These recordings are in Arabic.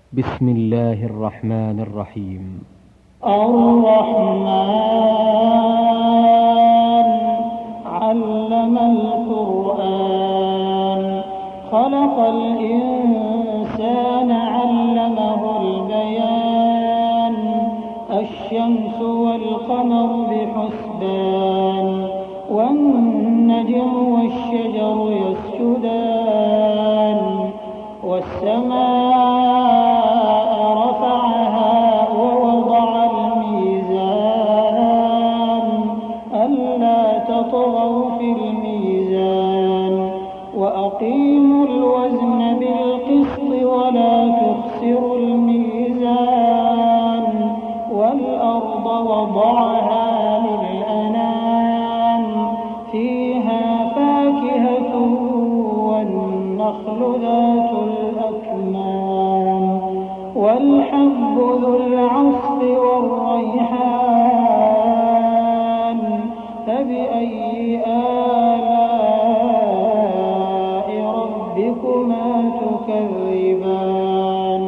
بسم الله الرحمن الرحيم. الرحمن علم القرآن خلق الإنسان علمه البيان الشمس والقمر بحسبان والنجم والشجر يسجدان والسماء رفعها ووضع الميزان ألا تطغوا في الميزان وأقيموا الوزن بالقسط ولا تخسروا الميزان والأرض وضعها للأنام فيها فاكهة والنخل ذات الأكمام والحب ذو العصف والريحان فبأي آلاء ربكما تكذبان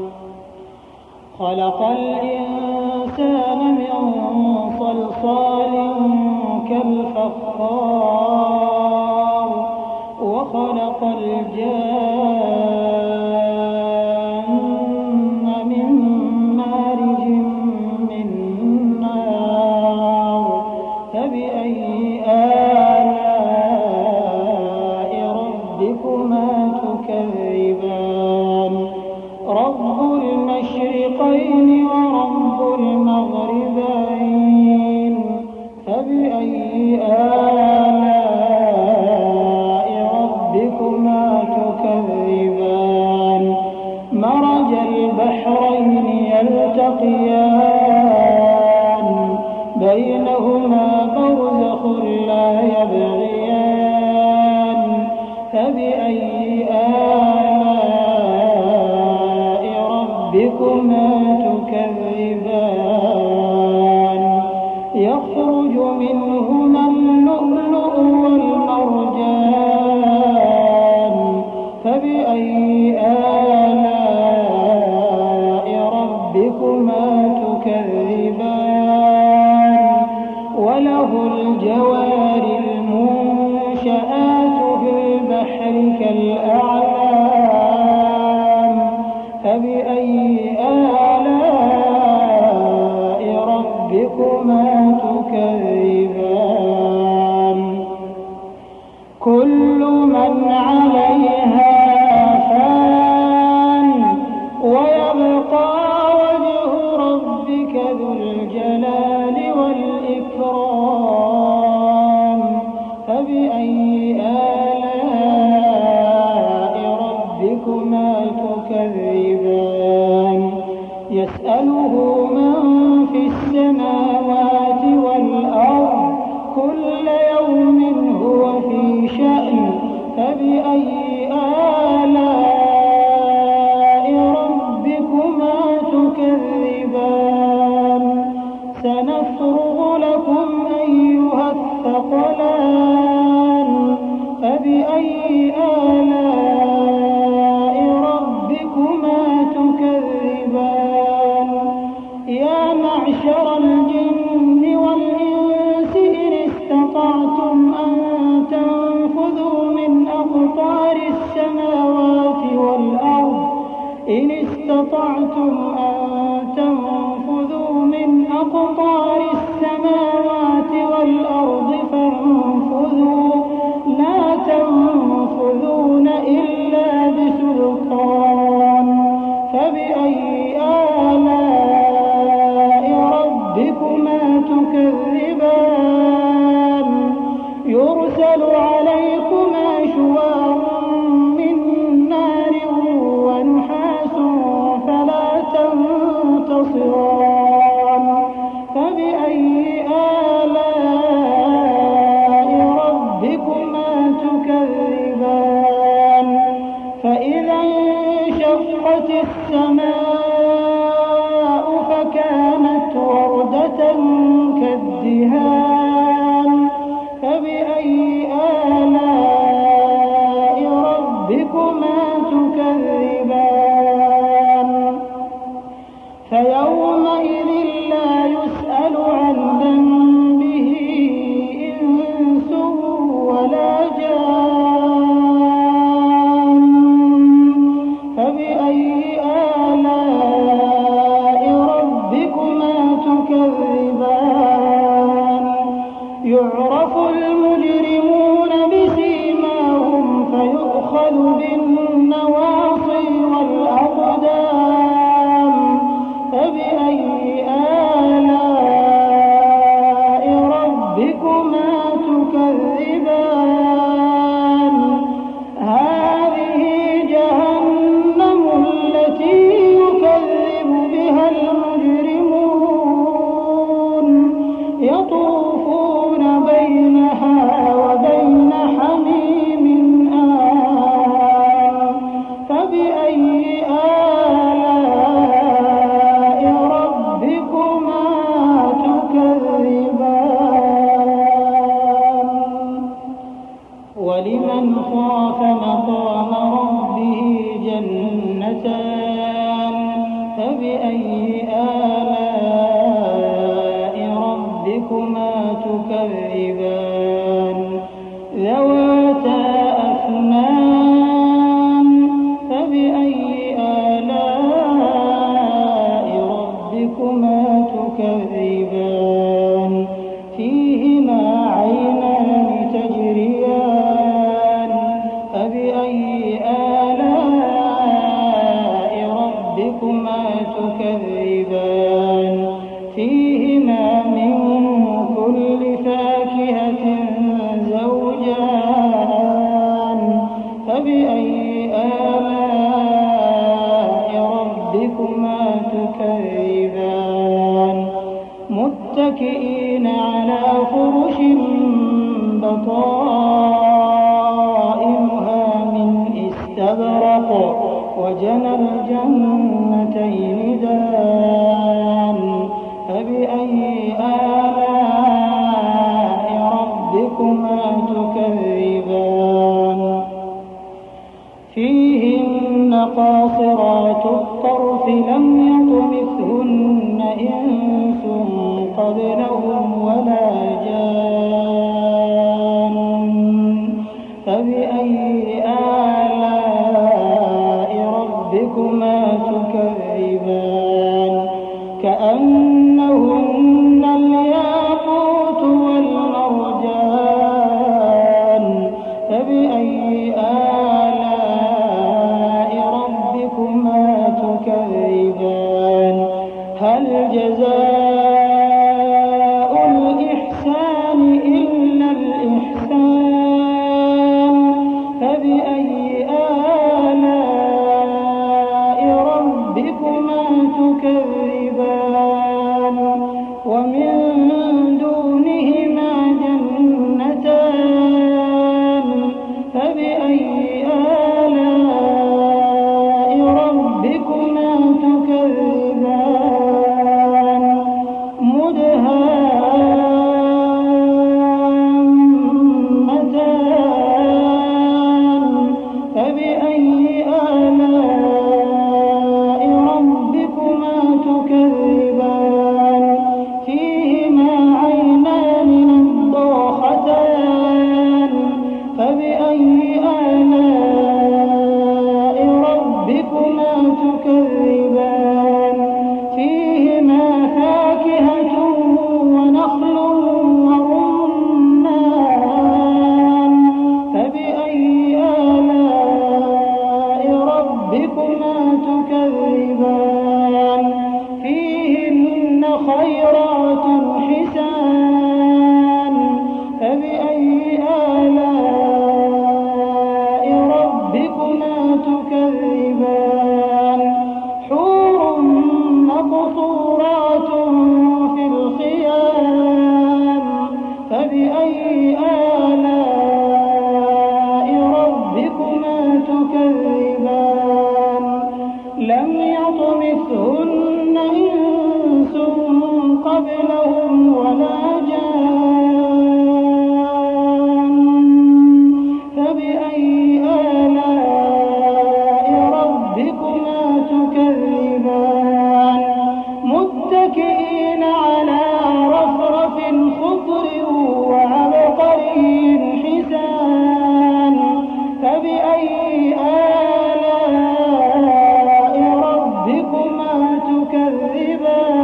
خلق الإنسان من صلصال كالفخار وخلق الجان من مارج من نار فبأي آلاء ربكما تكذبان رب المشرقين ورب المغربين فبأي آلاء ربكما تكذبان مرج البحرين يلتقيان بينهما برزخ لا يبغيان فبأي آلاء ربكما تكذبان يخرج منهما اللؤلؤ والمرجان فبأي آلاء ربكما تكذبان وله الجوار المنشآت في البحر كالأعلام فبأي آلاء ربكما تكذبان كل من عليها فان ويبقى وجه ربك ذو الجلال والإكرام فبأي آلاء ربكما تكذبان يسأله من في السماوات والأرض كل يوم هو في شأن فبأي آلاء ربكما تكذبان سنفرغ لكم أيها الثقلان فبأي آلاء ربكما تكذبان يا معشر الجن والإنس إن استطعتم أن تنفذوا من أقطار السماوات والأرض إن استطعتم أن تنفذوا من أقطار السماوات والأرض فانفذوا لا تنفذون إلا بسلطان فبأي آلاء ربكما تكذبان يرسل عليكما شواظ من نار ونحاس فلا تنتصران فبأي آلاء ربكما تكذبان فإذا انشقت السماء فكانت وردة كالدهان فبأي آلاء ربكما تكذبان فبأي آلاء ربكما تكذبان ذواتا أفنان فبأي آلاء ربكما تكذبان فيهما عينان تجريان فبأي آلاء ربكما تكذبان فيهما من كل فاكهة زوجان فبأي آلاء ربكما تكذبان متكئين على فرش بطائنها من استبرق وجنى الجنتين دان فبأي آلاء ربكما تكذبان فيهن قاصرات الطرف لم يطمثهن إنس قبلهم ولا جان فبأي آلاء ربكما تكذبان كأنهن الياقوت والمرجان فبأي آلاء ربكما تكذبان هل جزاء الإحسان إلا الإحسان فبأي آلاء ربكما تكذبان ومن دونهما جنتان فبأي آلاء ربكما تكذبان مدهامتان فبأي آلاء ربكما تكذبان فيهما عينان نضاختان فبأي آلاء ربكما تكذبان فيهما فاكهة ونخل ورمان فبأي آلاء ربكما تكذبان فيهن خيرات حسان فبأي آلاء ربكما تكذبان حور مقصورات في الخيام فبأي آلاء ربكما تكذبان لم يطمثهن إنس قبلهم ولا جان فبأي آلاء ربكما تكذبان متكئين على رفرف خضر وعبقري حسان فبأي آلاء ربكما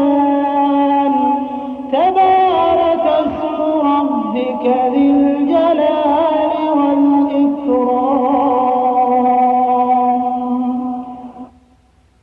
تكذبان تبارك اسم ربك ذي الجلال